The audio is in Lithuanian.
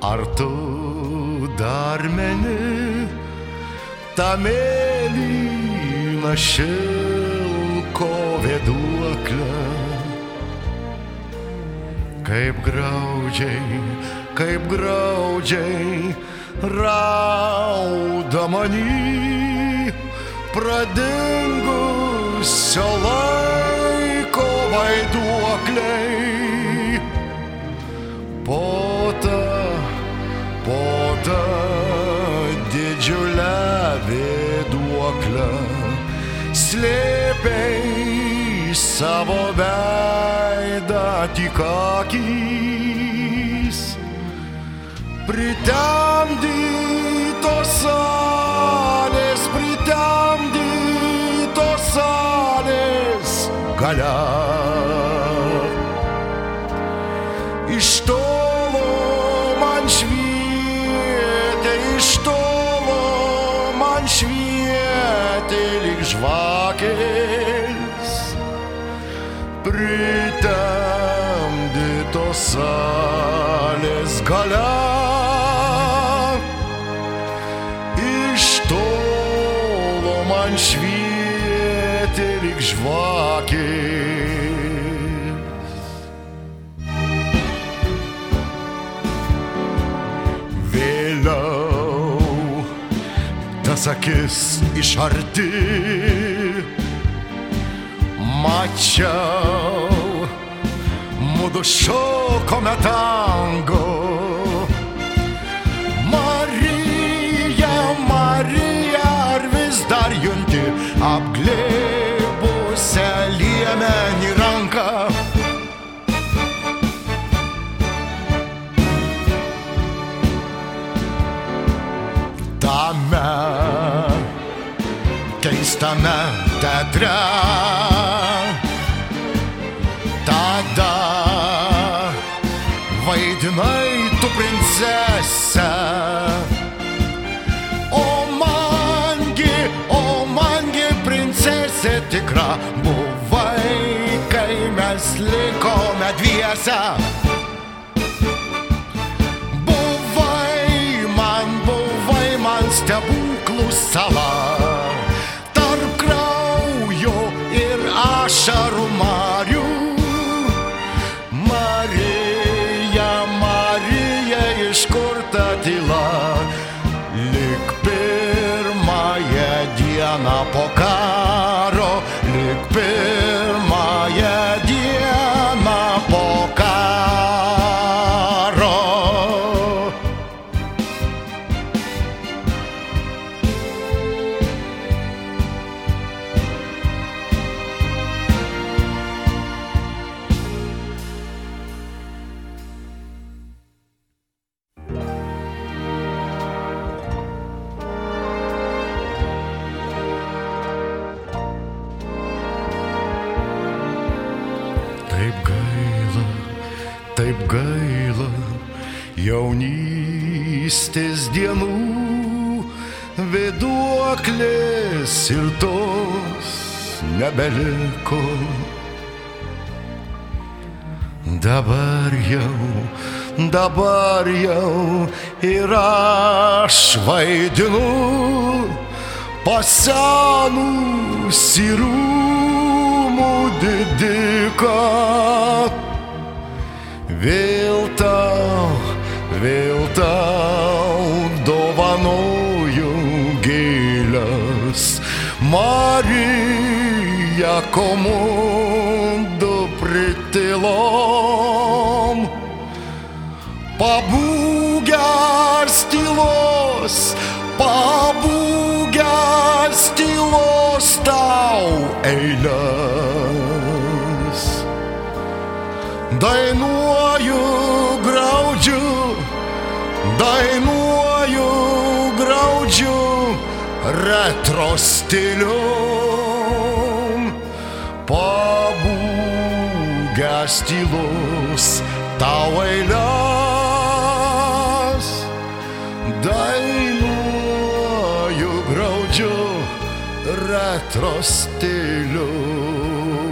Ar tu dar meni tą mėlyną šilko vėduoklę? Kaip graudžiai rauda many pradingusio laiko vaiduokliai. Po tą didžiulę vėduoklę slėpei savo veidą tik akys, pritemdytos salės galia. Iš tolo man švietė lyg žvakės, pritemdytos salės galia. Iš tolo man švietė lyg žvakės. Vėliau tas akis iš arti mačiau, mudu šokome tango. Marija, ar vis dar junti apglėbusią liemenį ranką? Tame keistame teatre tada vaidinai tu princesę. O mangi princesė tikra buvai, kai mes likome dviese. Buvai man stebuklų sala, tarp kraujo ir ašarų marių. Marija, iš kur ta tyla, lyg pirmąją dieną po karo, lyg pirmąją dieną po karo. Taip gaila jaunystės dienų, vėduoklės ir tos nebeliko. Dabar jau ir aš vaidinu pasenusį rūmų didiką. Vėl tau dovanoju gėles, Marija, komundo pritilom. Pabūgęs tylos tau eiles. Dainuoju graudžiu retro stilium. Pabūgęs tylos tau eiles. Dainuoju graudžiu retro stilium.